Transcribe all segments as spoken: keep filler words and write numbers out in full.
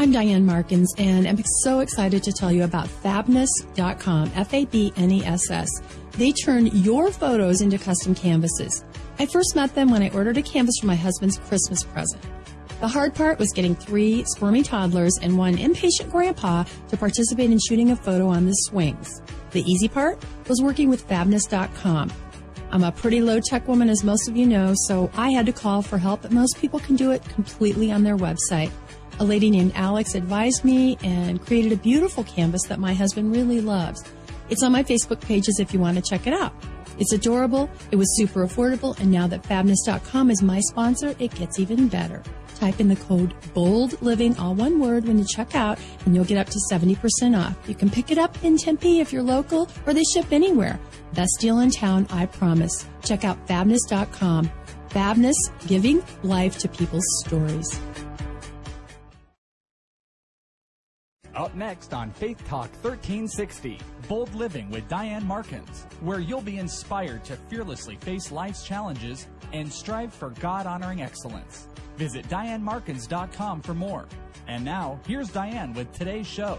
I'm Diane Markins, and I'm so excited to tell you about Fabness dot com, F A B N E S S. They turn your photos into custom canvases. I first met them when I ordered a canvas for my husband's Christmas present. The hard part was getting three squirmy toddlers and one impatient grandpa to participate in shooting a photo on the swings. The easy part was working with Fabness dot com. I'm a pretty low-tech woman, as most of you know, so I had to call for help, but most people can do it completely on their website. A lady named Alex advised me and created a beautiful canvas that my husband really loves. It's on my Facebook pages if you want to check it out. It's adorable, it was super affordable, and now that Fabness dot com is my sponsor, it gets even better. Type in the code BOLDLIVING, all one word, when you check out, and you'll get up to seventy percent off. You can pick it up in Tempe if you're local, or they ship anywhere. Best deal in town, I promise. Check out Fabness dot com. Fabness, giving life to people's stories. Up next on Faith Talk thirteen sixty, Bold Living with Diane Markins, where you'll be inspired to fearlessly face life's challenges and strive for God-honoring excellence. Visit Diane Markins dot com for more. And now, here's Diane with today's show.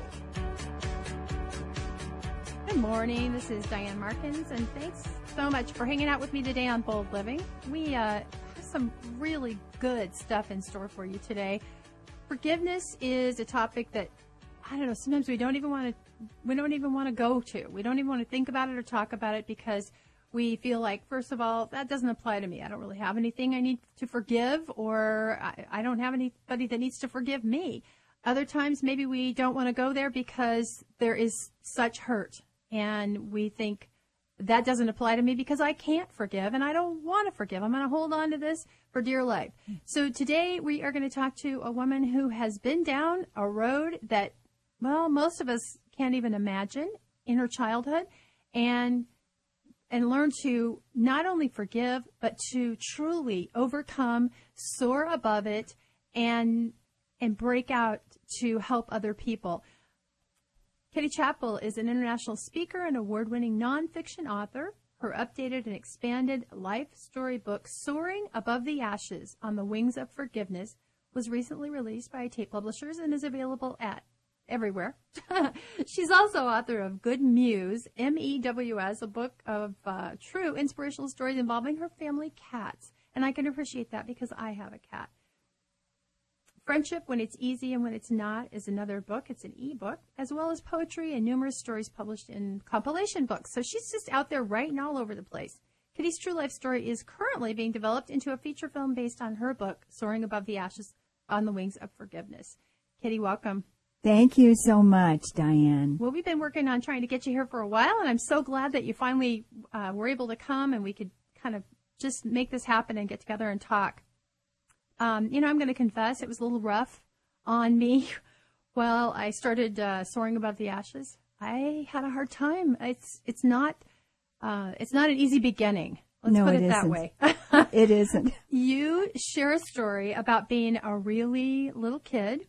Good morning. This is Diane Markins, and thanks so much for hanging out with me today on Bold Living. We uh, have some really good stuff in store for you today. Forgiveness is a topic that, I don't know, sometimes we don't even want to, we don't even want to go to. We don't even want to think about it or talk about it because we feel like, first of all, that doesn't apply to me. I don't really have anything I need to forgive, or I, I don't have anybody that needs to forgive me. Other times, maybe we don't want to go there because there is such hurt, and we think that doesn't apply to me because I can't forgive, and I don't want to forgive. I'm going to hold on to this for dear life. So today we are going to talk to a woman who has been down a road that, well, most of us can't even imagine in her childhood, and and learn to not only forgive, but to truly overcome, soar above it, and and break out to help other people. Kitty Chappell is an international speaker and award-winning nonfiction author. Her updated and expanded life story book, Soaring Above the Ashes on the Wings of Forgiveness, was recently released by Tate Publishers and is available at everywhere. She's also author of Good Mews, M E W S, a book of uh, true inspirational stories involving her family cats. And I can appreciate that because I have a cat. Friendship When It's Easy and When It's Not is another book. It's an e-book, as well as poetry and numerous stories published in compilation books. So she's just out there writing all over the place. Kitty's true life story is currently being developed into a feature film based on her book, Soaring Above the Ashes on the Wings of Forgiveness. Kitty, welcome. Thank you so much, Diane. Well, we've been working on trying to get you here for a while, and I'm so glad that you finally uh, were able to come and we could kind of just make this happen and get together and talk. Um, you know, I'm going to confess it was a little rough on me. Well, I started uh, Soaring Above the Ashes. I had a hard time. It's it's not uh, it's not an easy beginning. Let's no, put it, it isn't. that way. It isn't. You share a story about being a really little kid,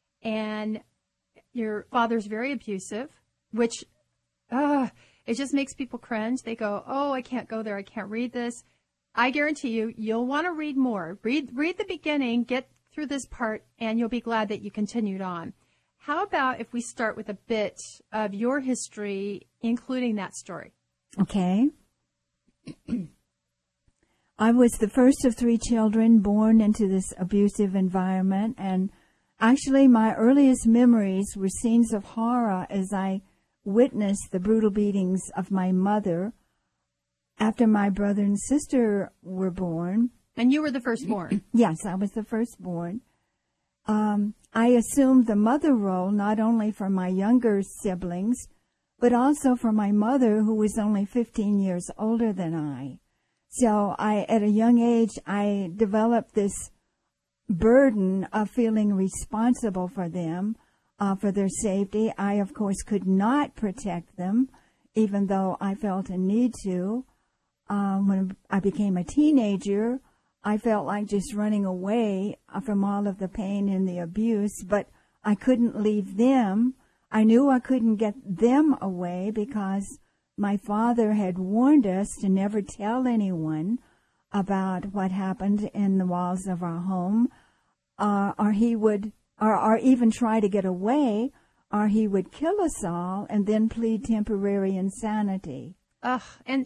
and your father's very abusive, which uh, it just makes people cringe. They go, oh, I can't go there. I can't read this. I guarantee you, you'll want to read more. Read read the beginning, get through this part, and you'll be glad that you continued on. How about if we start with a bit of your history, including that story? Okay. I was the first of three children born into this abusive environment, and actually my earliest memories were scenes of horror as I witnessed the brutal beatings of my mother after my brother and sister were born. And you were the firstborn? Yes, I was the firstborn. Um, I assumed the mother role not only for my younger siblings, but also for my mother, who was only fifteen years older than I. So I, at a young age, I developed this burden of feeling responsible for them, uh, for their safety. I, of course, could not protect them, even though I felt a need to. Um, when I became a teenager, I felt like just running away from all of the pain and the abuse, but I couldn't leave them. I knew I couldn't get them away because my father had warned us to never tell anyone about what happened in the walls of our home, uh, or he would or, or even try to get away, or he would kill us all and then plead temporary insanity. Ugh. And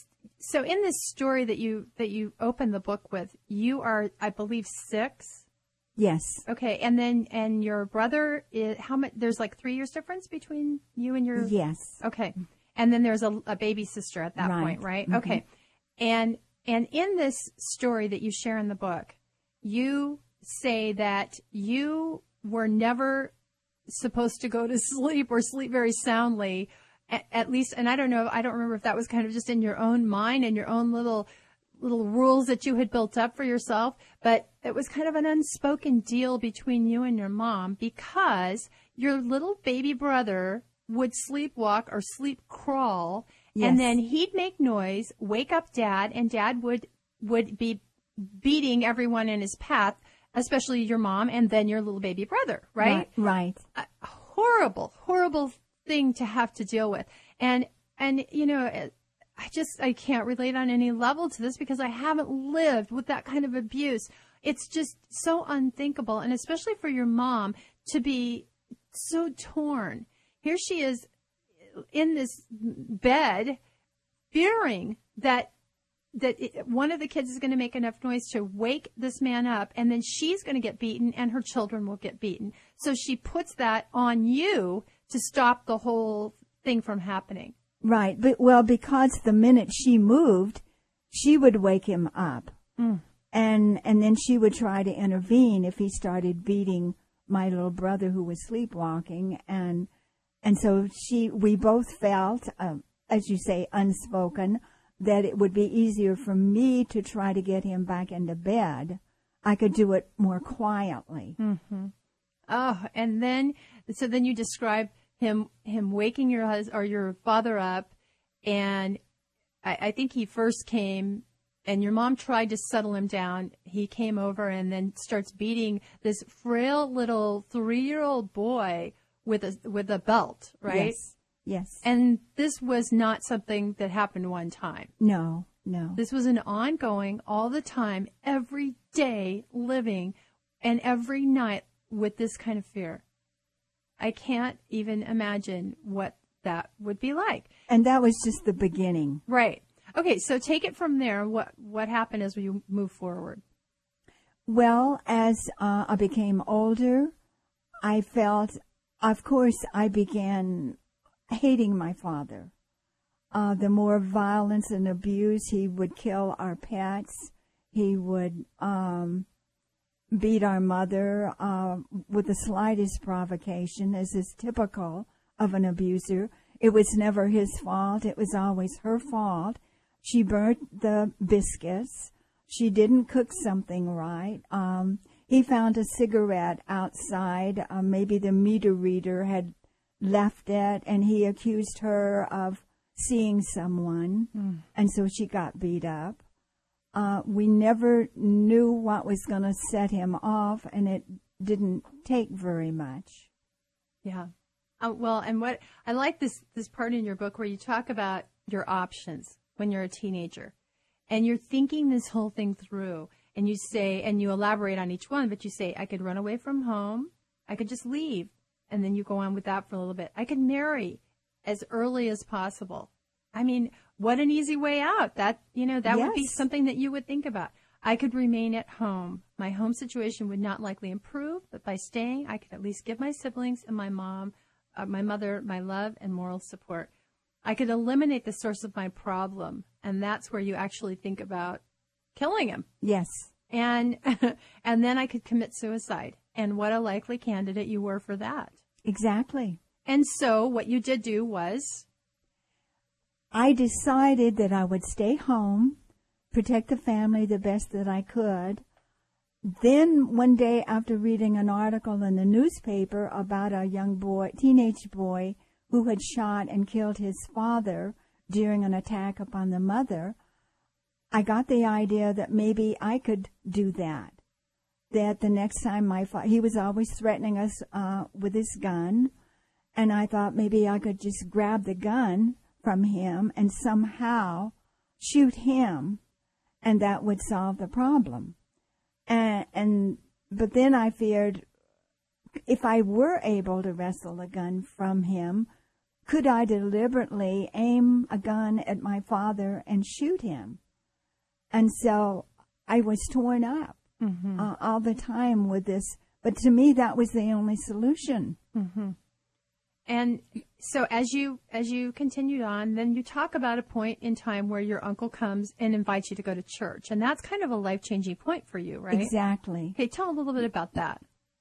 so in this story that you that you open the book with, you are, I believe, six. Yes. Okay. And then and your brother is how much? There's like three years difference between you and your. Yes. Okay. And then there's a, a baby sister at that right. point, right? Mm-hmm. Okay. And and in this story that you share in the book, you say that you were never supposed to go to sleep or sleep very soundly, at, at least. And I don't know, I don't remember if that was kind of just in your own mind and your own little little rules that you had built up for yourself, but it was kind of an unspoken deal between you and your mom, because your little baby brother would sleepwalk or sleep crawl, yes. and then he'd make noise, wake up Dad, and Dad would would be beating everyone in his path, especially your mom and then your little baby brother, right? Right. right. A horrible, horrible thing to have to deal with. And, and you know, I just, I can't relate on any level to this because I haven't lived with that kind of abuse. It's just so unthinkable. And especially for your mom to be so torn. Here she is in this bed, fearing that that it, one of the kids is going to make enough noise to wake this man up, and then she's going to get beaten, and her children will get beaten. So she puts that on you to stop the whole thing from happening. Right. But well, because the minute she moved, she would wake him up, mm. and and then she would try to intervene if he started beating my little brother who was sleepwalking, and and so she we both felt, uh, as you say, unspoken, that it would be easier for me to try to get him back into bed. I could do it more quietly. Mm-hmm. Oh, and then, so then you describe him, him waking your husband or your father up. And I, I think he first came and your mom tried to settle him down. He came over and then starts beating this frail little three-year-old boy with a, with a belt, right? Yes. Yes. And this was not something that happened one time. No, no. This was an ongoing, all the time, every day living, and every night with this kind of fear. I can't even imagine what that would be like. And that was just the beginning. Right. Okay, so take it from there. What what happened as we move forward? Well, as uh, I became older, I felt, of course, I began hating my father. Uh, the more violence and abuse, he would kill our pets. He would um, beat our mother uh, with the slightest provocation, as is typical of an abuser. It was never his fault. It was always her fault. She burnt the biscuits. She didn't cook something right. Um, he found a cigarette outside. Uh, maybe the meter reader had left it, and he accused her of seeing someone, mm. and so she got beat up. Uh, we never knew what was going to set him off, and it didn't take very much. Yeah. Uh, well, and what I like this this part in your book where you talk about your options when you're a teenager, and you're thinking this whole thing through, and you say, and you elaborate on each one, but you say, I could run away from home, I could just leave. And then you go on with that for a little bit. I could marry as early as possible. I mean, what an easy way out. That, you know, that yes. would be something that you would think about. I could remain at home. My home situation would not likely improve, but by staying, I could at least give my siblings and my mom, uh, my mother, my love and moral support. I could eliminate the source of my problem. And that's where you actually think about killing him. Yes. And, and then I could commit suicide. And what a likely candidate you were for that. Exactly. And so what you did do was? I decided that I would stay home, protect the family the best that I could. Then one day, after reading an article in the newspaper about a young boy, teenage boy, who had shot and killed his father during an attack upon the mother, I got the idea that maybe I could do that. That the next time my father, he was always threatening us uh, with his gun, and I thought maybe I could just grab the gun from him and somehow shoot him, and that would solve the problem. And, and but then I feared if I were able to wrestle a gun from him, could I deliberately aim a gun at my father and shoot him? And so I was torn up mm-hmm. uh, all the time with this. But to me, that was the only solution. Mm-hmm. And so as you as you continued on, then you talk about a point in time where your uncle comes and invites you to go to church. And that's kind of a life-changing point for you, right? Exactly. Okay, tell a little bit about that.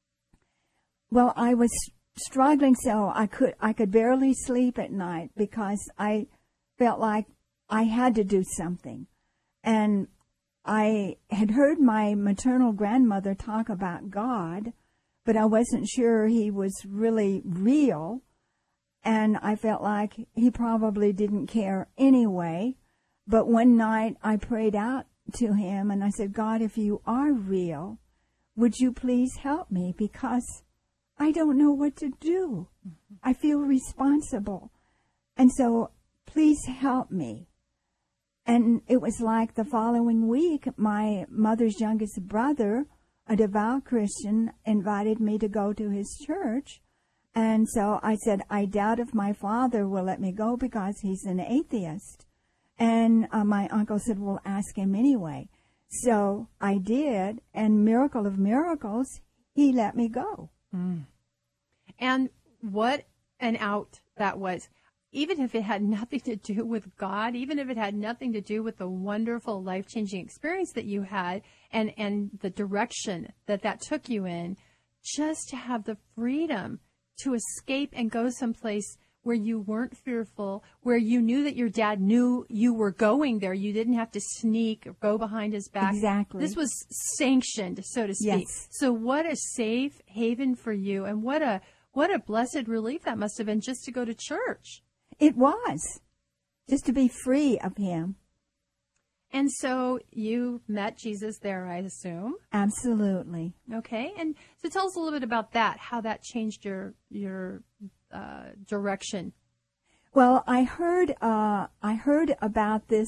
Well, I was struggling so I could I could barely sleep at night because I felt like I had to do something. And I had heard my maternal grandmother talk about God, but I wasn't sure he was really real. And I felt like he probably didn't care anyway. But one night I prayed out to him and I said, God, if you are real, would you please help me? Because I don't know what to do. Mm-hmm. I feel responsible. And so please help me. And it was like the following week, my mother's youngest brother, a devout Christian, invited me to go to his church. And so I said, I doubt if my father will let me go because he's an atheist. And uh, my uncle said, well, ask him anyway. So I did, and miracle of miracles, he let me go. Mm. And what an out that was. Even if it had nothing to do with God, even if it had nothing to do with the wonderful life-changing experience that you had and, and the direction that that took you in, just to have the freedom to escape and go someplace where you weren't fearful, where you knew that your dad knew you were going there. You didn't have to sneak or go behind his back. Exactly. This was sanctioned, so to speak. Yes. So what a safe haven for you, and what a what a blessed relief that must have been just to go to church. It was, just to be free of him. And so you met Jesus there, I assume. Absolutely. Okay. And so tell us a little bit about that, how that changed your your uh, direction. Well, I heard uh, I heard about this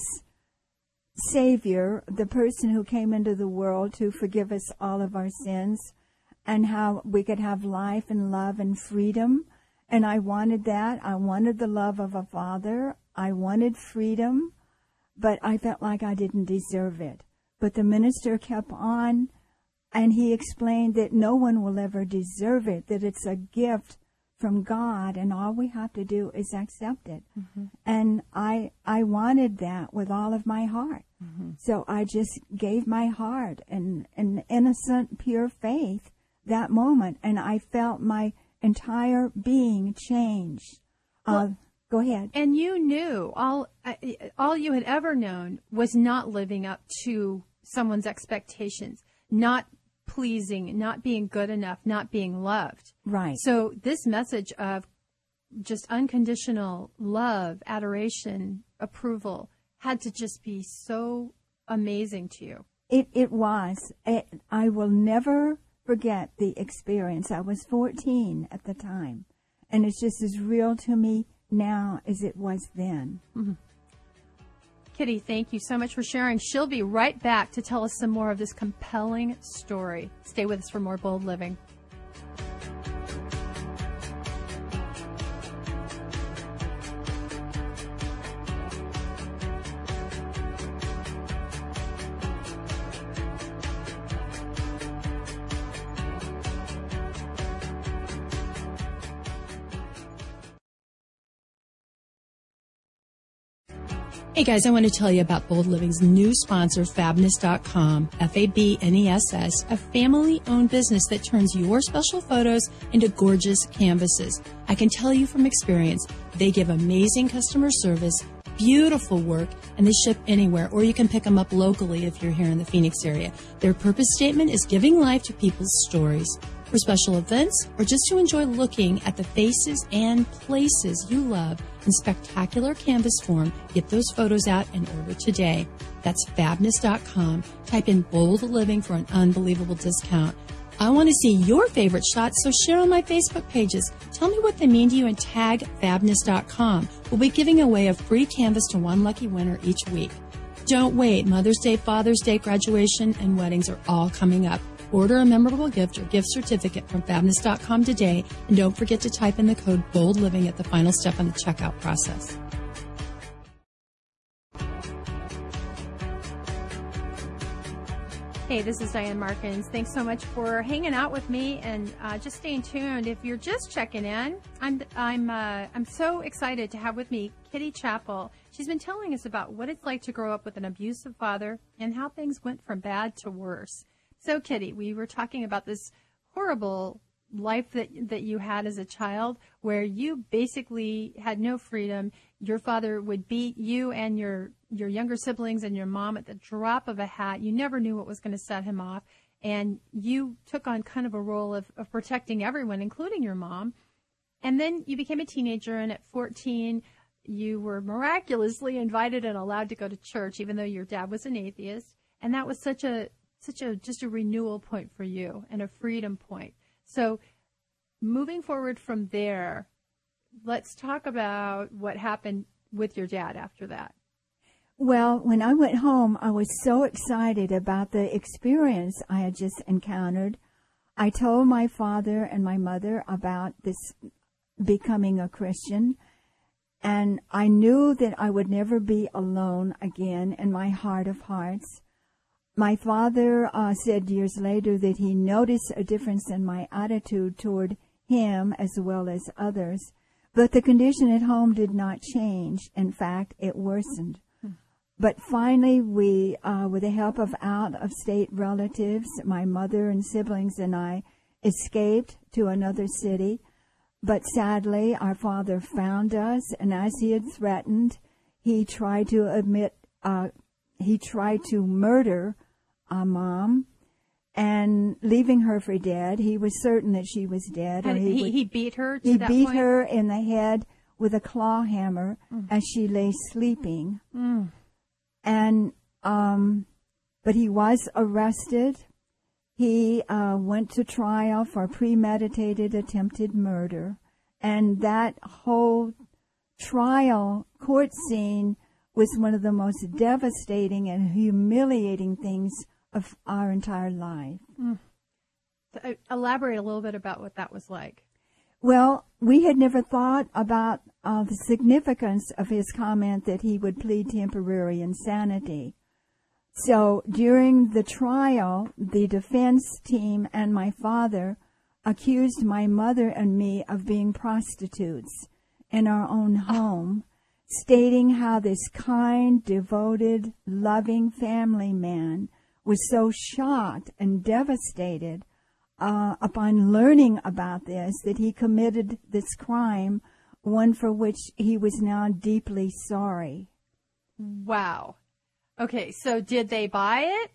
Savior, the person who came into the world to forgive us all of our sins, and how we could have life and love and freedom. And I wanted that. I wanted the love of a father. I wanted freedom. But I felt like I didn't deserve it. But the minister kept on, and he explained that no one will ever deserve it, that it's a gift from God, and all we have to do is accept it. Mm-hmm. And I I wanted that with all of my heart. Mm-hmm. So I just gave my heart and an innocent, pure faith that moment, and I felt my entire being changed. Well, uh, Go ahead. And you knew, all all you had ever known was not living up to someone's expectations, not pleasing, not being good enough, not being loved. Right. So this message of just unconditional love, adoration, approval had to just be so amazing to you. It, it was. It, I will never forget the experience. I was fourteen at the time, and it's just as real to me now as it was then. Mm-hmm. Kitty, thank you so much for sharing. She'll be right back to tell us some more of this compelling story. Stay with us for more Bold Living. Hey guys, I want to tell you about Bold Living's new sponsor, Fabness dot com, F A B N E S S, a family-owned business that turns your special photos into gorgeous canvases. I can tell you from experience, they give amazing customer service, beautiful work, and they ship anywhere, or you can pick them up locally if you're here in the Phoenix area. Their purpose statement is giving life to people's stories. For special events, or just to enjoy looking at the faces and places you love in spectacular canvas form, get those photos out and order today. That's Fabness dot com. Type in Bold Living for an unbelievable discount. I want to see your favorite shots, so share on my Facebook pages. Tell me what they mean to you and tag Fabness dot com. We'll be giving away a free canvas to one lucky winner each week. Don't wait. Mother's Day, Father's Day, graduation, and weddings are all coming up. Order a memorable gift or gift certificate from Fabness dot com today, and don't forget to type in the code Bold Living at the final step on the checkout process. Hey, this is Diane Markins. Thanks so much for hanging out with me and uh, just staying tuned. If you're just checking in, I'm I'm uh, I'm so excited to have with me Kitty Chappell. She's been telling us about what it's like to grow up with an abusive father and how things went from bad to worse. So, Kitty, we were talking about this horrible life that that you had as a child, where you basically had no freedom. Your father would beat you and your your younger siblings and your mom at the drop of a hat. You never knew what was going to set him off, and you took on kind of a role of, of protecting everyone, including your mom. And then you became a teenager, and at fourteen, you were miraculously invited and allowed to go to church, even though your dad was an atheist. And that was such a such a just a renewal point for you and a freedom point. So moving forward from there, let's talk about what happened with your dad after that. Well, when I went home, I was so excited about the experience I had just encountered. I told my father and my mother about this becoming a Christian, and I knew that I would never be alone again in my heart of hearts. My father uh, said years later that he noticed a difference in my attitude toward him as well as others, but the condition at home did not change. In fact, it worsened. Hmm. But finally, we, uh, with the help of out-of-state relatives, my mother and siblings and I escaped to another city. But sadly, our father found us, and as he had threatened, he tried to admit, uh, he tried to murder our mom, and leaving her for dead. He was certain that she was dead. And or he, he, would, he beat her to he that beat point? her in the head with a claw hammer Mm. as she lay sleeping. Mm. And, um, but he was arrested. He uh, went to trial for premeditated attempted murder. And that whole trial court scene was one of the most devastating and humiliating things of our entire life. Mm. So, elaborate a little bit about what that was like. Well, we had never thought about uh, the significance of his comment that he would plead temporary insanity. So during the trial, the defense team and my father accused my mother and me of being prostitutes in our own home, stating how this kind, devoted, loving family man was so shocked and devastated uh, upon learning about this that he committed this crime, one for which he was now deeply sorry. Wow. Okay, so did they buy it?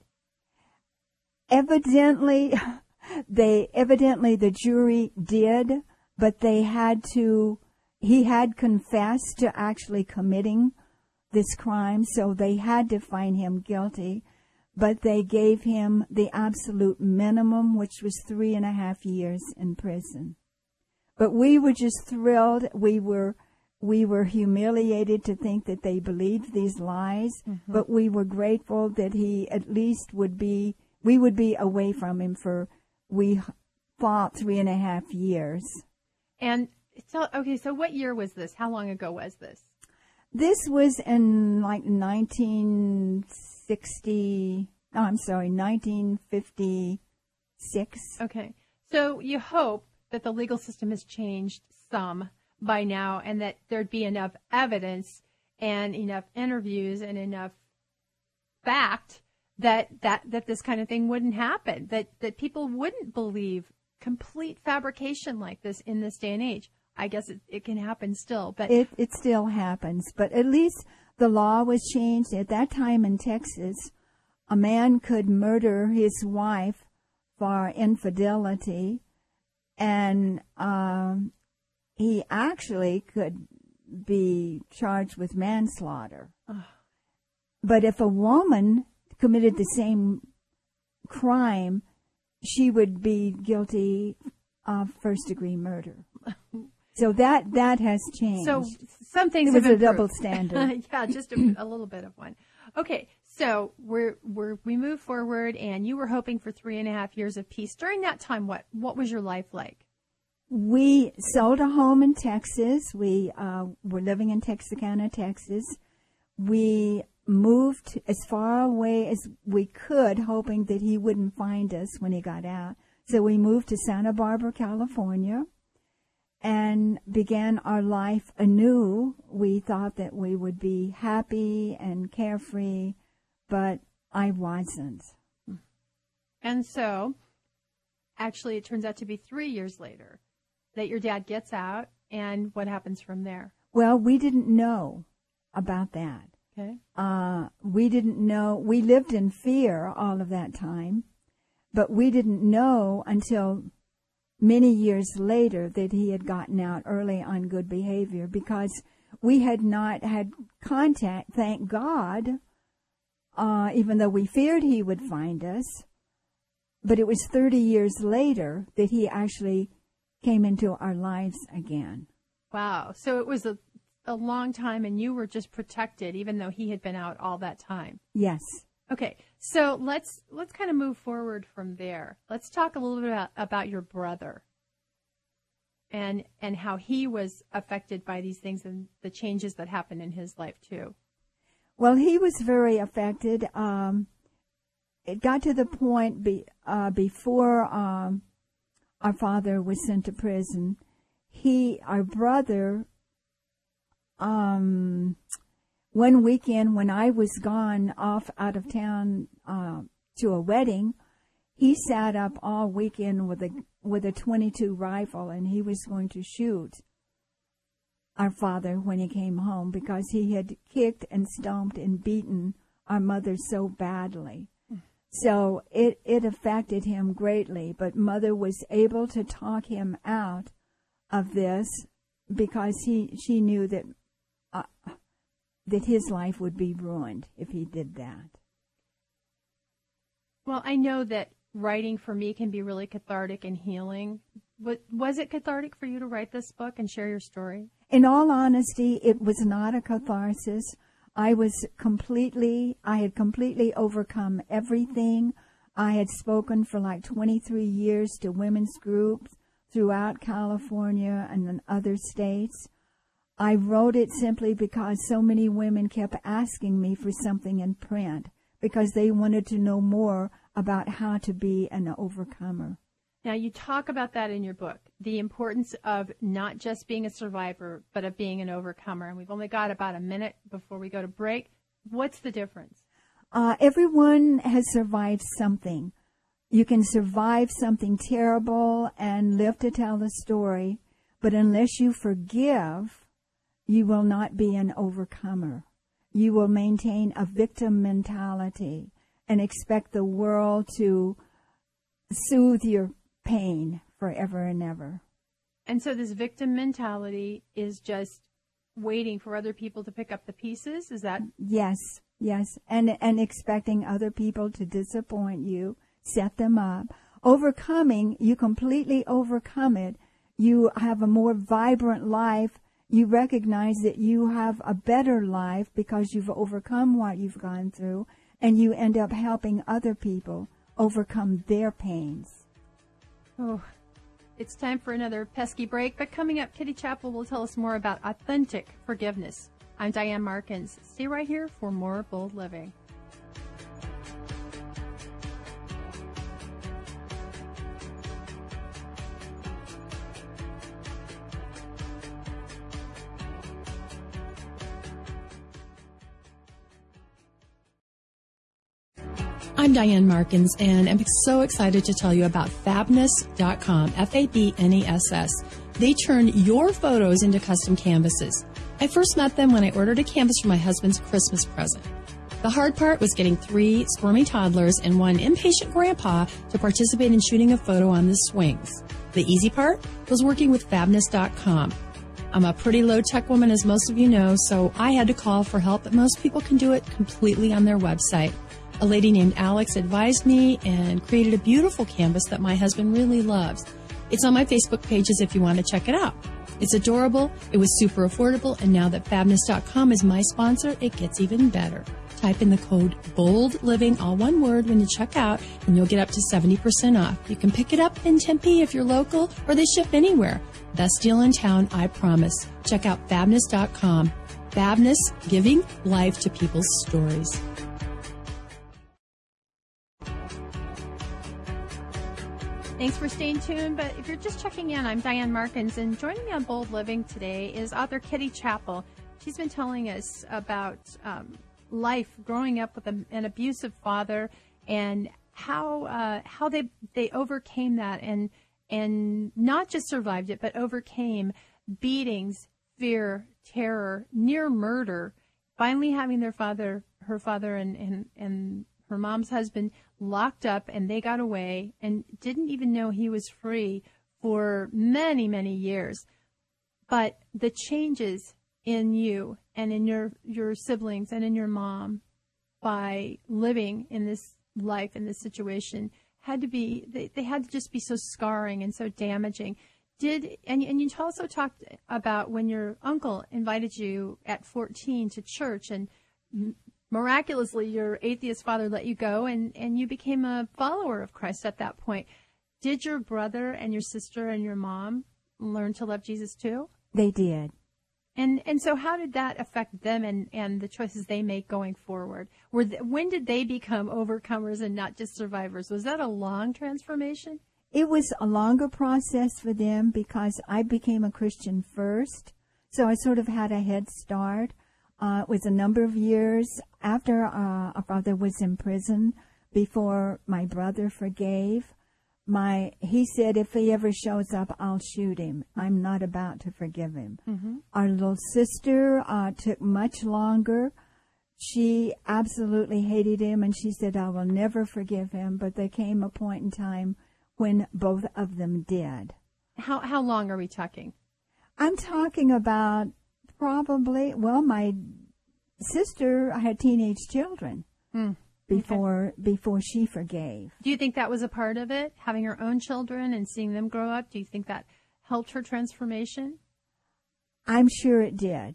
Evidently, they evidently the jury did, but they had to. He had confessed to actually committing this crime, so they had to find him guilty. But they gave him the absolute minimum, which was three and a half years in prison. But we were just thrilled. We were we were humiliated to think that they believed these lies, mm-hmm. but we were grateful that he at least would be, we would be away from him for, we thought, three and a half years. And so, okay, so what year was this? How long ago was this? This was in like nineteen sixty, oh, I'm sorry, nineteen fifty-six. Okay. So you hope that the legal system has changed some by now and that there'd be enough evidence and enough interviews and enough fact that, that, that this kind of thing wouldn't happen, that, that people wouldn't believe complete fabrication like this in this day and age. I guess it, it can happen still, but it, it still happens. But at least the law was changed. At that time in Texas, a man could murder his wife for infidelity, and um, he actually could be charged with manslaughter. Ugh. But if a woman committed the same crime, she would be guilty of first-degree murder. So that that has changed. So some things it was have a improved. double standard. Yeah, just a, a little bit of one. Okay, So we're, we're, we move forward, and you were hoping for three and a half years of peace. During that time, what, what was your life like? We sold a home in Texas. We uh, were living in Texarkana, Texas. We moved as far away as we could, hoping that he wouldn't find us when he got out. So we moved to Santa Barbara, California, and began our life anew. We thought that we would be happy and carefree, but I wasn't. And so, actually, it turns out to be three years later that your dad gets out, and what happens from there? Well, we didn't know about that. Okay. Uh, we didn't know. We lived in fear all of that time, but we didn't know until many years later that he had gotten out early on good behavior, because we had not had contact, thank God, uh, even though we feared he would find us. But it was thirty years later that he actually came into our lives again. Wow. So it was a, a long time, and you were just protected, even though he had been out all that time. Yes. Okay. So let's let's kind of move forward from there. Let's talk a little bit about, about your brother and and how he was affected by these things and the changes that happened in his life too. Well, he was very affected. Um, it got to the point be, uh, before um, our father was sent to prison. He, our brother, um, one weekend when I was gone off out of town uh, to a wedding, he sat up all weekend with a with a twenty-two rifle, and he was going to shoot our father when he came home because he had kicked and stomped and beaten our mother so badly. So it, it affected him greatly, but Mother was able to talk him out of this because he she knew that uh, that his life would be ruined if he did that. Well, I know that writing for me can be really cathartic and healing. But was it cathartic for you to write this book and share your story? In all honesty, it was not a catharsis. I was completely, I had completely overcome everything. I had spoken for like twenty-three years to women's groups throughout California and in other states. I wrote it simply because so many women kept asking me for something in print because they wanted to know more about how to be an overcomer. Now, you talk about that in your book, the importance of not just being a survivor, but of being an overcomer. And we've only got about a minute before we go to break. What's the difference? Uh, everyone has survived something. You can survive something terrible and live to tell the story, but unless you forgive, you will not be an overcomer. You will maintain a victim mentality and expect the world to soothe your pain forever and ever. And so this victim mentality is just waiting for other people to pick up the pieces? Is that? Yes, yes. And, and expecting other people to disappoint you, set them up. Overcoming, you completely overcome it. You have a more vibrant life. You recognize that you have a better life because you've overcome what you've gone through, and you end up helping other people overcome their pains. Oh, it's time for another pesky break, but coming up, Kitty Chappell will tell us more about authentic forgiveness. I'm Diane Markins. Stay right here for more Bold Living. I'm Diane Markins, and I'm so excited to tell you about Fabness dot com, F A B N E S S. They turn your photos into custom canvases. I first met them when I ordered a canvas for my husband's Christmas present. The hard part was getting three squirmy toddlers and one impatient grandpa to participate in shooting a photo on the swings. The easy part was working with Fabness dot com. I'm a pretty low-tech woman, as most of you know, so I had to call for help, but most people can do it completely on their website. A lady named Alex advised me and created a beautiful canvas that my husband really loves. It's on my Facebook pages if you want to check it out. It's adorable, it was super affordable, and now that Fabness dot com is my sponsor, it gets even better. Type in the code BOLDLIVING, all one word, when you check out, and you'll get up to seventy percent off. You can pick it up in Tempe if you're local, or they ship anywhere. Best deal in town, I promise. Check out Fabness dot com. Fabness, giving life to people's stories. Thanks for staying tuned, but if you're just checking in, I'm Diane Markins, and joining me on Bold Living today is author Kitty Chappell. She's been telling us about um, life growing up with a, an abusive father and how uh, how they they overcame that and and not just survived it, but overcame beatings, fear, terror, near murder, finally having their father, her father and, and, and her mom's husband locked up, and they got away and didn't even know he was free for many, many years. But the changes in you and in your, your siblings and in your mom by living in this life, in this situation, had to be, they, they had to just be so scarring and so damaging. Did, and, and you also talked about when your uncle invited you at fourteen to church, and miraculously your atheist father let you go, and, and you became a follower of Christ at that point. Did your brother and your sister and your mom learn to love Jesus too? They did. And and so how did that affect them and, and the choices they make going forward? Were th- when did they become overcomers and not just survivors? Was that a long transformation? It was a longer process for them because I became a Christian first. So I sort of had a head start. Uh, it was a number of years after uh, our father was in prison before my brother forgave. My, he said, if he ever shows up, I'll shoot him. I'm not about to forgive him. Mm-hmm. Our little sister uh, took much longer. She absolutely hated him, and she said, I will never forgive him. But there came a point in time when both of them did. How how long are we talking? I'm talking about probably, well, my sister had teenage children. Mm. Before okay. before she forgave. Do you think that was a part of it, having her own children and seeing them grow up? Do you think that helped her transformation? I'm sure it did.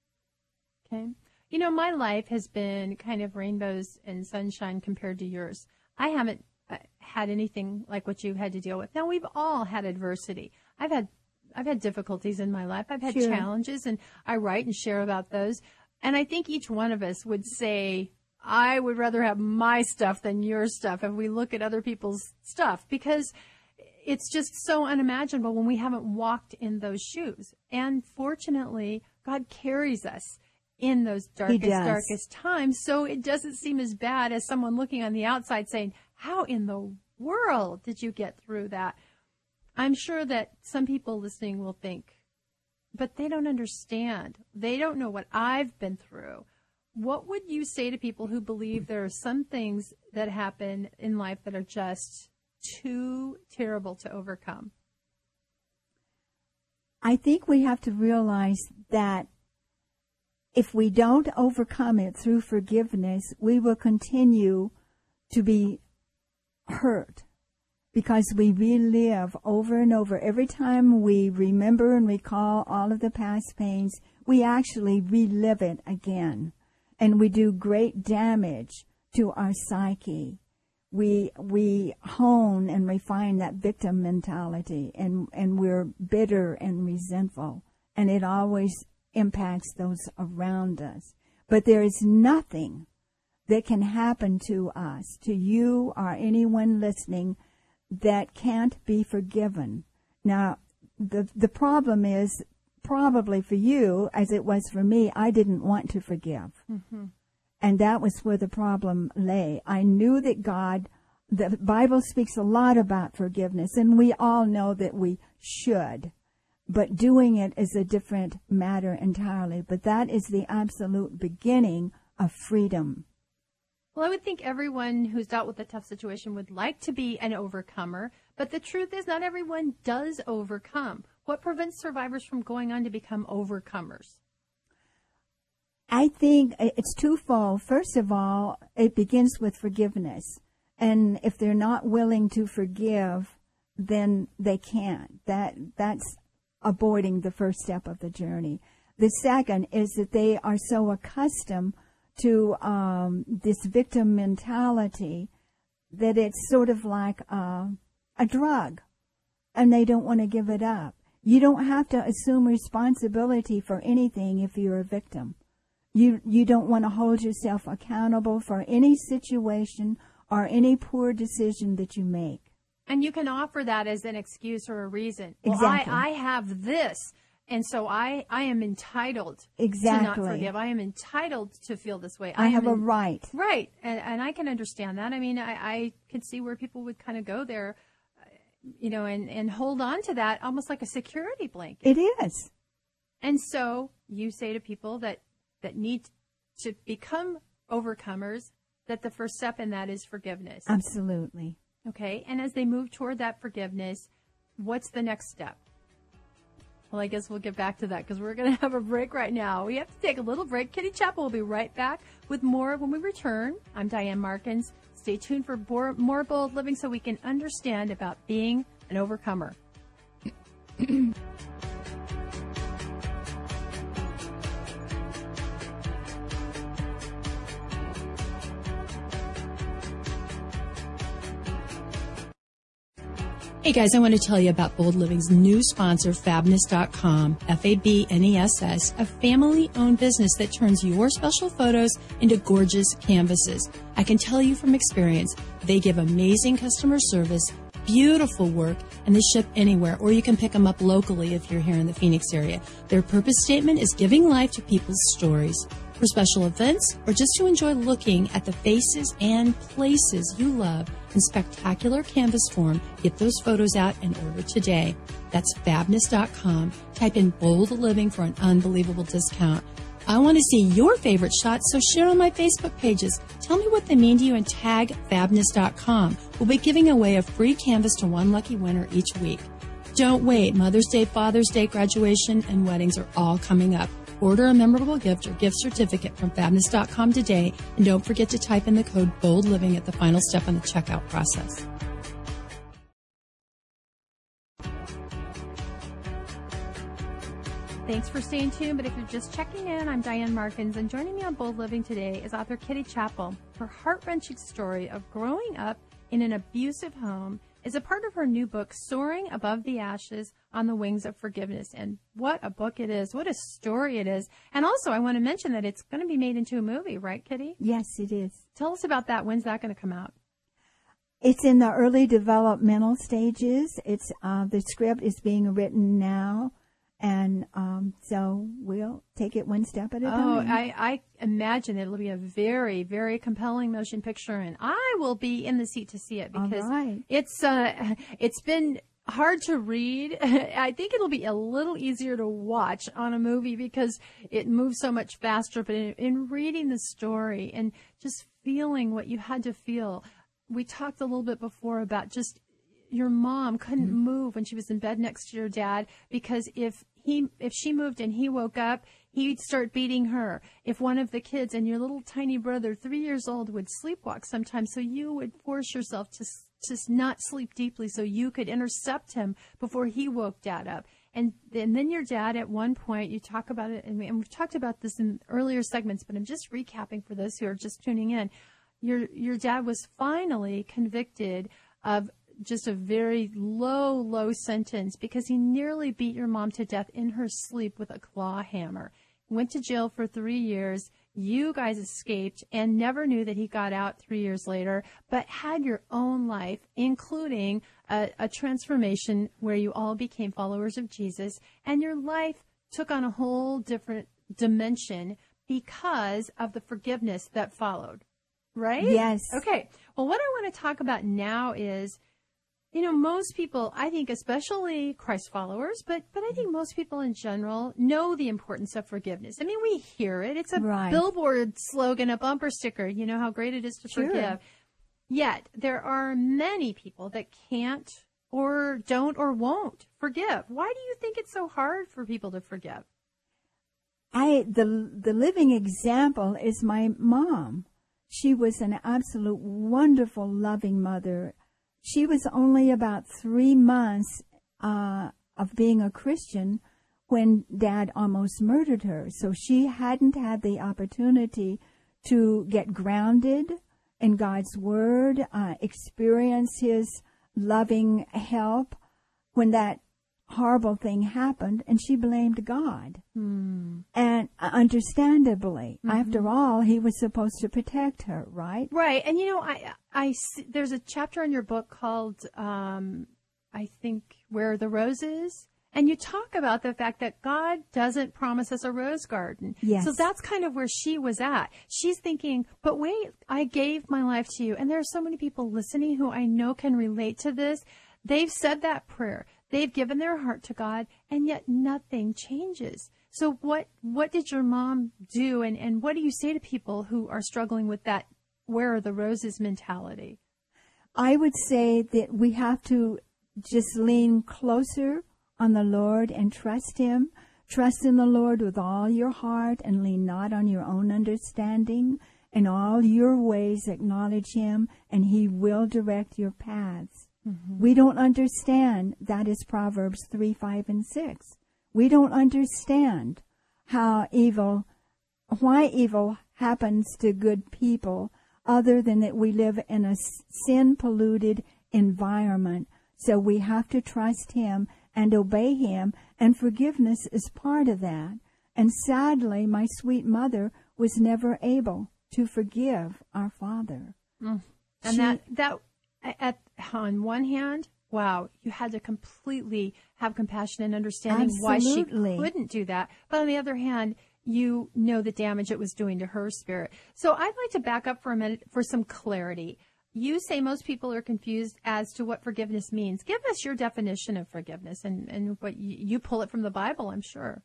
Okay. You know, my life has been kind of rainbows and sunshine compared to yours. I haven't uh, had anything like what you've had to deal with. Now, we've all had adversity. I've had I've had difficulties in my life. I've had sure. challenges, and I write and share about those. And I think each one of us would say, I would rather have my stuff than your stuff if we look at other people's stuff, because it's just so unimaginable when we haven't walked in those shoes. And fortunately, God carries us in those darkest, darkest times, so it doesn't seem as bad as someone looking on the outside saying, how in the world did you get through that? I'm sure that some people listening will think, but they don't understand. They don't know what I've been through. What would you say to people who believe there are some things that happen in life that are just too terrible to overcome? I think we have to realize that if we don't overcome it through forgiveness, we will continue to be hurt because we relive over and over. Every time we remember and recall all of the past pains, we actually relive it again. And we do great damage to our psyche. We we hone and refine that victim mentality, and, and we're bitter and resentful. And it always impacts those around us. But there is nothing that can happen to us, to you or anyone listening, that can't be forgiven. Now, the the problem is, probably for you, as it was for me, I didn't want to forgive. Mm-hmm. And that was where the problem lay. I knew that God, the Bible speaks a lot about forgiveness, and we all know that we should. But doing it is a different matter entirely. But that is the absolute beginning of freedom. Well, I would think everyone who's dealt with a tough situation would like to be an overcomer, but the truth is not everyone does overcome. What prevents survivors from going on to become overcomers? I think it's twofold. First of all, it begins with forgiveness. And if they're not willing to forgive, then they can't. That that's avoiding the first step of the journey. The second is that they are so accustomed to um, this victim mentality that it's sort of like uh, a drug, and they don't want to give it up. You don't have to assume responsibility for anything if you're a victim. You you don't want to hold yourself accountable for any situation or any poor decision that you make. And you can offer that as an excuse or a reason. Well, Exactly. I, I have this, and so I, I am entitled Exactly. to not forgive. I am entitled to feel this way. I, am have a en- right. Right, and, and I can understand that. I mean, I, I can see where people would kind of go there, uh, you know, and, and hold on to that almost like a security blanket. It is. And so you say to people that, that need to become overcomers that the first step in that is forgiveness. Absolutely. Okay, and as they move toward that forgiveness, what's the next step? Well, I guess we'll get back to that because we're going to have a break right now. We have to take a little break. Kitty Chappell will be right back with more when we return. I'm Diane Markins. Stay tuned for more, more Bold Living so we can understand about being an overcomer. Hey guys, I want to tell you about Bold Living's new sponsor, Fabness dot com, F A B N E S S, a family-owned business that turns your special photos into gorgeous canvases. I can tell you from experience, they give amazing customer service, beautiful work, and they ship anywhere, or you can pick them up locally if you're here in the Phoenix area. Their purpose statement is giving life to people's stories. For special events, or just to enjoy looking at the faces and places you love in spectacular canvas form, get those photos out and order today. That's Fabness dot com. Type in Bold Living for an unbelievable discount. I want to see your favorite shots, so share on my Facebook pages. Tell me what they mean to you and tag Fabness dot com. We'll be giving away a free canvas to one lucky winner each week. Don't wait. Mother's Day, Father's Day, graduation, and weddings are all coming up. Order a memorable gift or gift certificate from Fabness dot com today, and don't forget to type in the code Bold Living at the final step in the checkout process. Thanks for staying tuned, but if you're just checking in, I'm Diane Markins, and joining me on Bold Living today is author Kitty Chappell. Her heart-wrenching story of growing up in an abusive home is a part of her new book, Soaring Above the Ashes on the Wings of Forgiveness. And what a book it is. What a story it is. And also, I want to mention that it's going to be made into a movie, right, Kitty? Yes, it is. Tell us about that. When's that going to come out? It's in the early developmental stages. It's uh, the script is being written now. And um, so we'll take it one step at a oh, time. Oh, I, I imagine it'll be a very, very compelling motion picture, and I will be in the seat to see it because All right. it's uh, it's been hard to read. I think it'll be a little easier to watch on a movie because it moves so much faster. But in, in reading the story and just feeling what you had to feel, we talked a little bit before about just your mom couldn't mm-hmm. move when she was in bed next to your dad because if he if she moved and he woke up, he'd start beating her. If one of the kids and your little tiny brother, three years old, would sleepwalk sometimes, so you would force yourself to to not sleep deeply so you could intercept him before he woke dad up. And, and then your dad, at one point, you talk about it, and, we, and we've talked about this in earlier segments, but I'm just recapping for those who are just tuning in. Your your dad was finally convicted of just a very low, low sentence because he nearly beat your mom to death in her sleep with a claw hammer. Went to jail for three years. You guys escaped and never knew that he got out three years later, but had your own life, including a, a transformation where you all became followers of Jesus, and your life took on a whole different dimension because of the forgiveness that followed. Right? Yes. Okay. Well, what I want to talk about now is, you know, most people, I think especially Christ followers, but, but I think most people in general know the importance of forgiveness. I mean, we hear it. It's a right. billboard slogan, a bumper sticker, you know, how great it is to sure. forgive. Yet there are many people that can't or don't or won't forgive. Why do you think it's so hard for people to forgive? I the the living example is my mom. She was an absolute wonderful, loving mother. she was only about three months uh, of being a Christian when Dad almost murdered her. So she hadn't had the opportunity to get grounded in God's Word, uh, experience His loving help when that horrible thing happened, and she blamed God. Mm. And uh, understandably, Mm-hmm. after all, He was supposed to protect her, right? Right. And, you know, I, I, see- there's a chapter in your book called, um, I think, Where the Rose Is. And you talk about the fact that God doesn't promise us a rose garden. Yes. So that's kind of where she was at. She's thinking, but wait, I gave my life to you. And there are so many people listening who I know can relate to this. They've said that prayer. They've given their heart to God, and yet nothing changes. So what, what did your mom do? And, and what do you say to people who are struggling with that where are the roses mentality? I would say that we have to just lean closer on the Lord and trust Him. Trust in the Lord with all your heart and lean not on your own understanding. In all your ways acknowledge Him, and He will direct your paths. Mm-hmm. We don't understand. That is Proverbs three, five, and six. We don't understand how evil, why evil happens to good people, other than that we live in a sin-polluted environment. So we have to trust Him and obey Him, and forgiveness is part of that. And sadly, my sweet mother was never able to forgive our father. Mm. And She, that, that, at, on one hand, wow, you had to completely have compassion and understanding Absolutely. why she couldn't do that. But on the other hand, you know the damage it was doing to her spirit. So I'd like to back up for a minute for some clarity. You say most people are confused as to what forgiveness means. Give us your definition of forgiveness, and, and what you, you pull it from the Bible, I'm sure.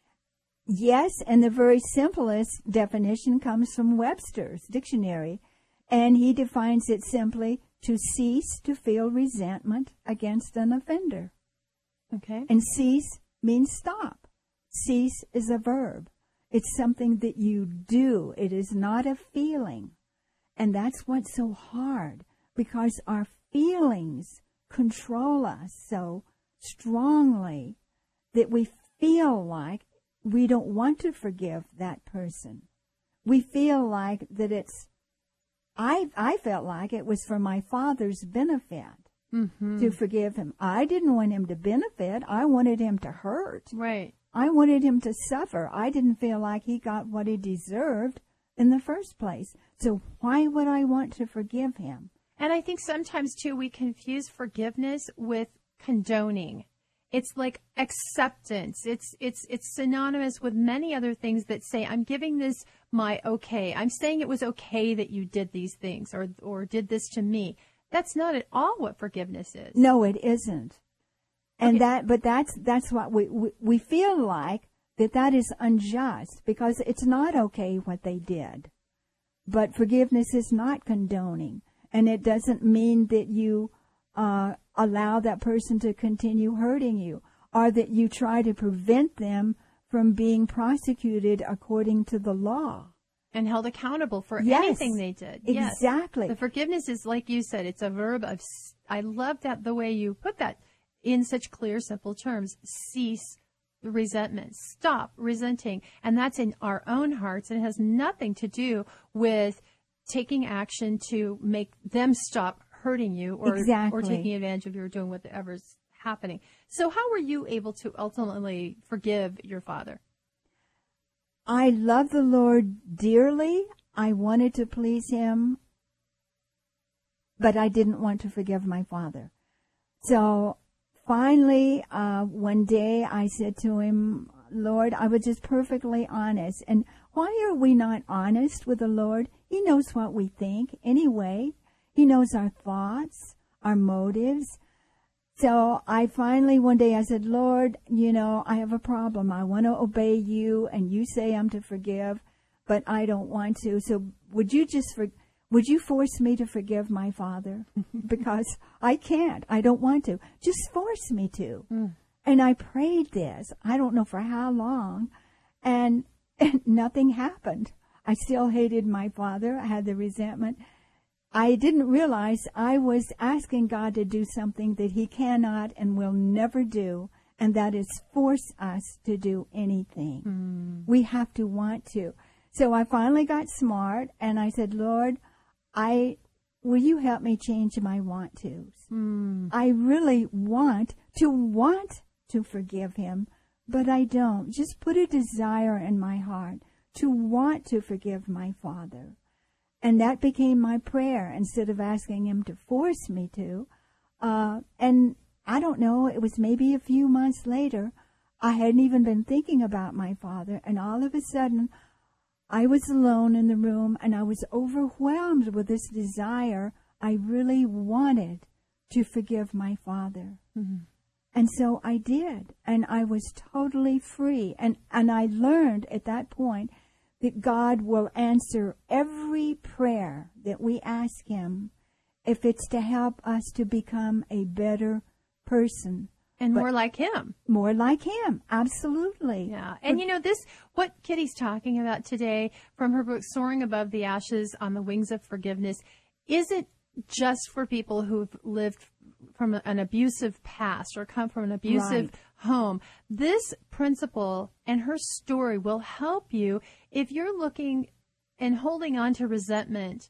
Yes, and the very simplest definition comes from Webster's dictionary, and he defines it simply to cease to feel resentment against an offender. Okay. And cease means stop. Cease is a verb. It's something that you do. It is not a feeling. And that's what's so hard, because our feelings control us so strongly that we feel like we don't want to forgive that person. We feel like that it's, I, I felt like it was for my father's benefit mm-hmm. to forgive him. I didn't want him to benefit. I wanted him to hurt. Right. I wanted him to suffer. I didn't feel like he got what he deserved in the first place. So why would I want to forgive him? And I think sometimes, too, we confuse forgiveness with condoning. It's like acceptance. It's it's it's synonymous with many other things that say, I'm giving this my okay. I'm saying it was okay that you did these things or or did this to me. That's not at all what forgiveness is. No, it isn't. And Okay. that, but that's that's what we, we we feel like that that is unjust, because it's not okay what they did. But forgiveness is not condoning, and it doesn't mean that you uh, allow that person to continue hurting you, or that you try to prevent them from being prosecuted according to the law. And held accountable for Yes, anything they did. Yes. exactly. The forgiveness is, like you said, it's a verb of, s- I love that, the way you put that in such clear, simple terms. Cease resentment. Stop resenting. And that's in our own hearts. And it has nothing to do with taking action to make them stop hurting you or, Exactly. or taking advantage of you or doing whatever's happening. So how were you able to ultimately forgive your father? I love the Lord dearly. I wanted to please Him, but I didn't want to forgive my father. So finally, uh, one day I said to Him, Lord, I was just perfectly honest. And why are we not honest with the Lord? He knows what we think anyway. He knows our thoughts, our motives. So I finally, one day I said, Lord, you know, I have a problem. I want to obey you, and you say I'm to forgive, but I don't want to. So would you just, for, would you force me to forgive my father? Because I can't. I don't want to. Just force me to. Mm. And I prayed this. I don't know for how long. And, and nothing happened. I still hated my father. I had the resentment. I didn't realize I was asking God to do something that he cannot and will never do, and that is force us to do anything. Mm. We have to want to. So I finally got smart, and I said, Lord, I will you help me change my want tos? Mm. I really want to want to forgive him, but I don't. Just put a desire in my heart to want to forgive my father. And that became my prayer instead of asking him to force me to. Uh, and I don't know, it was maybe a few months later, I hadn't even been thinking about my father, and all of a sudden, I was alone in the room, and I was overwhelmed with this desire. I really wanted to forgive my father. Mm-hmm. And so I did, and I was totally free. And, and I learned at that point that God will answer every prayer that we ask him if it's to help us to become a better person. And but more like him. More like him, absolutely. Yeah. And, you know, this, what Kitty's talking about today from her book, Soaring Above the Ashes on the Wings of Forgiveness, isn't just for people who've lived from an abusive past or come from an abusive right. home. This principle and her story will help you if you're looking and holding on to resentment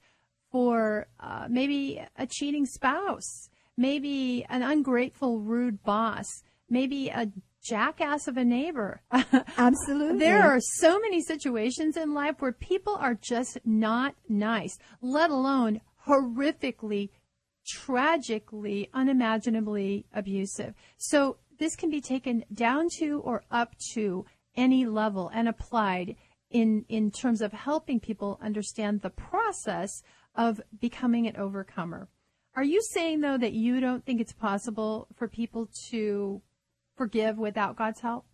for uh, maybe a cheating spouse, maybe an ungrateful, rude boss, maybe a jackass of a neighbor. Absolutely. There are so many situations in life where people are just not nice, let alone horrifically, tragically, unimaginably abusive. So this can be taken down to or up to any level and applied in, in terms of helping people understand the process of becoming an overcomer. Are you saying, though, that you don't think it's possible for people to forgive without God's help?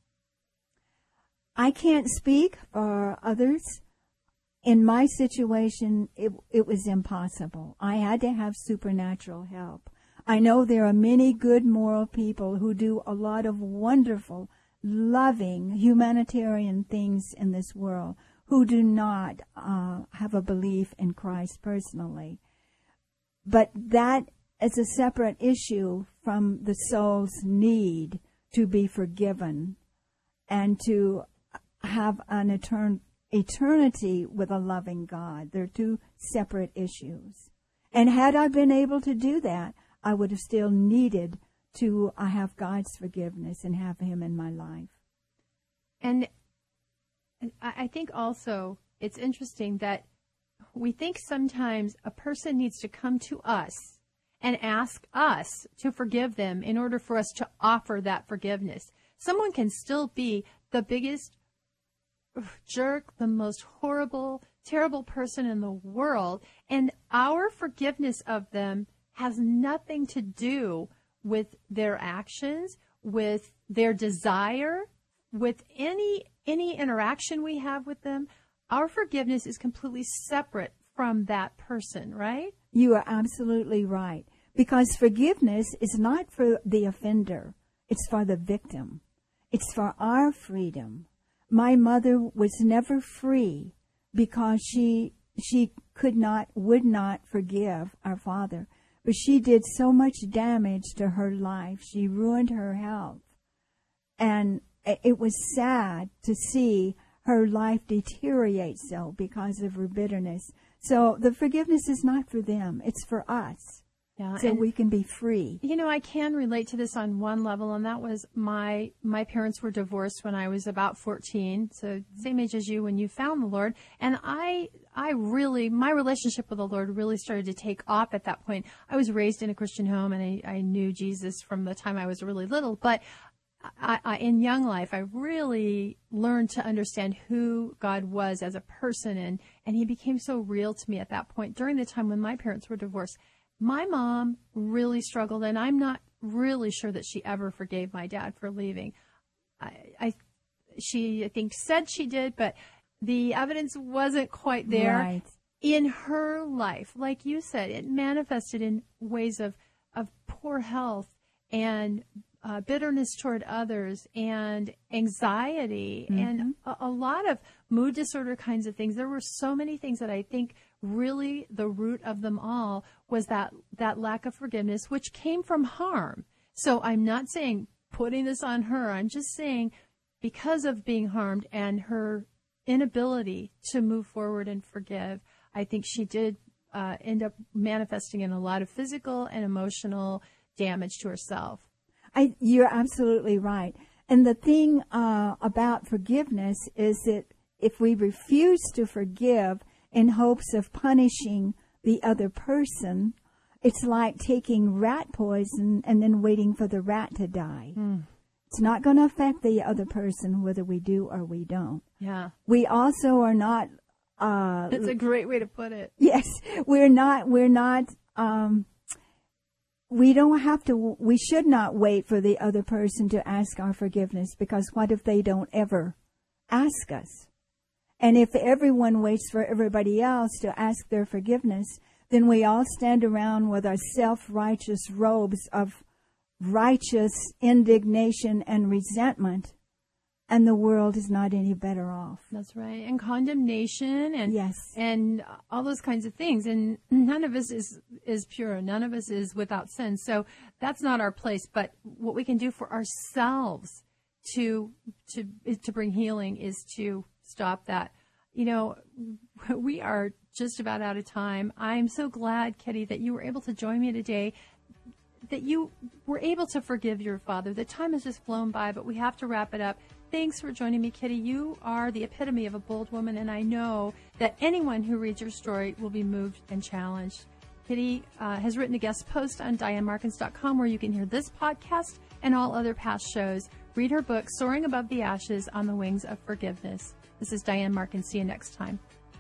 I can't speak for others. In my situation, it, it was impossible. I had to have supernatural help. I know there are many good moral people who do a lot of wonderful, loving, humanitarian things in this world who do not uh, have a belief in Christ personally. But that is a separate issue from the soul's need to be forgiven and to have an etern- eternity with a loving God. They're two separate issues. And had I been able to do that, I would have still needed to uh, have God's forgiveness and have him in my life. And I think also it's interesting that we think sometimes a person needs to come to us and ask us to forgive them in order for us to offer that forgiveness. Someone can still be the biggest jerk, the most horrible, terrible person in the world, and our forgiveness of them has nothing to do with their actions, with their desire, with any any interaction we have with them. Our forgiveness is completely separate from that person, right? You are absolutely right. Because forgiveness is not for the offender. It's for the victim. It's for our freedom. My mother was never free because she she could not, would not forgive our father. But she did so much damage to her life. She ruined her health. And it was sad to see her life deteriorate so because of her bitterness. So the forgiveness is not for them. It's for us. Yeah, so we can be free. You know, I can relate to this on one level, and that was my my parents were divorced when I was about fourteen, so same age as you when you found the Lord. And I I really, my relationship with the Lord really started to take off at that point. I was raised in a Christian home, and I, I knew Jesus from the time I was really little, but I, I, in young life, I really learned to understand who God was as a person, and, and he became so real to me at that point during the time when my parents were divorced. My mom really struggled, and I'm not really sure that she ever forgave my dad for leaving. I, I she, I think, said she did, but the evidence wasn't quite there. Right. In her life, like you said, it manifested in ways of, of poor health and Uh, bitterness toward others and anxiety mm-hmm. and a, a lot of mood disorder kinds of things. There were so many things that I think really the root of them all was that, that lack of forgiveness, which came from harm. So I'm not saying putting this on her. I'm just saying because of being harmed and her inability to move forward and forgive, I think she did uh, end up manifesting in a lot of physical and emotional damage to herself. I, you're absolutely right. And the thing uh, about forgiveness is that if we refuse to forgive in hopes of punishing the other person, it's like taking rat poison and then waiting for the rat to die. Mm. It's not going to affect the other person whether we do or we don't. Yeah. We also are not... Uh, That's a great way to put it. Yes. We're not... We're not... Um, we don't have to... We should not wait for the other person to ask our forgiveness, because what if they don't ever ask us? And if everyone waits for everybody else to ask their forgiveness, then we all stand around with our self-righteous robes of righteous indignation and resentment, and the world is not any better off. That's right. And condemnation and yes. and all those kinds of things. And none of us is, is pure. None of us is without sin. So that's not our place. But what we can do for ourselves to to to bring healing is to stop that. You know, we are just about out of time. I'm so glad, Kitty, that you were able to join me today, that you were able to forgive your father. The time has just flown by, but we have to wrap it up. Thanks for joining me, Kitty. You are the epitome of a bold woman, and I know that anyone who reads your story will be moved and challenged. Kitty uh, has written a guest post on Diane Markins dot com where you can hear this podcast and all other past shows. Read her book, Soaring Above the Ashes on the Wings of Forgiveness. This is Diane Markins. See you next time.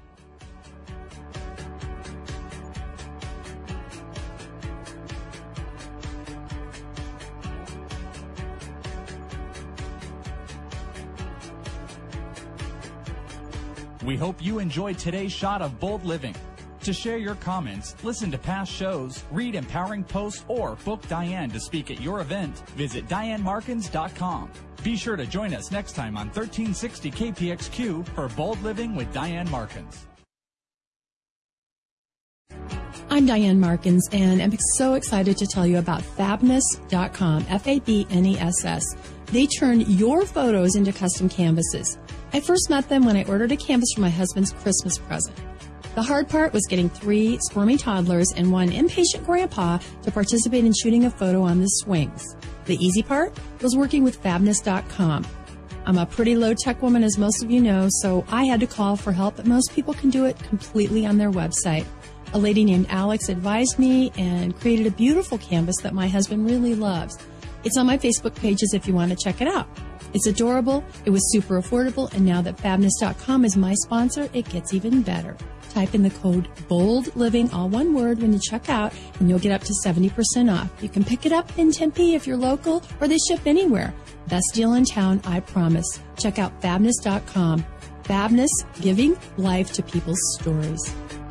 We hope you enjoyed today's shot of Bold Living. To share your comments, listen to past shows, read empowering posts, or book Diane to speak at your event, visit Diane Markins dot com. Be sure to join us next time on thirteen sixty K P X Q for Bold Living with Diane Markins. I'm Diane Markins, and I'm so excited to tell you about Fabness dot com, F A B N E S S. They turn your photos into custom canvases. I first met them when I ordered a canvas for my husband's Christmas present. The hard part was getting three squirmy toddlers and one impatient grandpa to participate in shooting a photo on the swings. The easy part was working with Fabness dot com. I'm a pretty low-tech woman, as most of you know, so I had to call for help, but most people can do it completely on their website. A lady named Alex advised me and created a beautiful canvas that my husband really loves. It's on my Facebook pages if you want to check it out. It's adorable, it was super affordable, and now that Fabness dot com is my sponsor, it gets even better. Type in the code BOLDLIVING, all one word, when you check out, and you'll get up to seventy percent off. You can pick it up in Tempe if you're local, or they ship anywhere. Best deal in town, I promise. Check out Fabness dot com. Fabness, giving life to people's stories.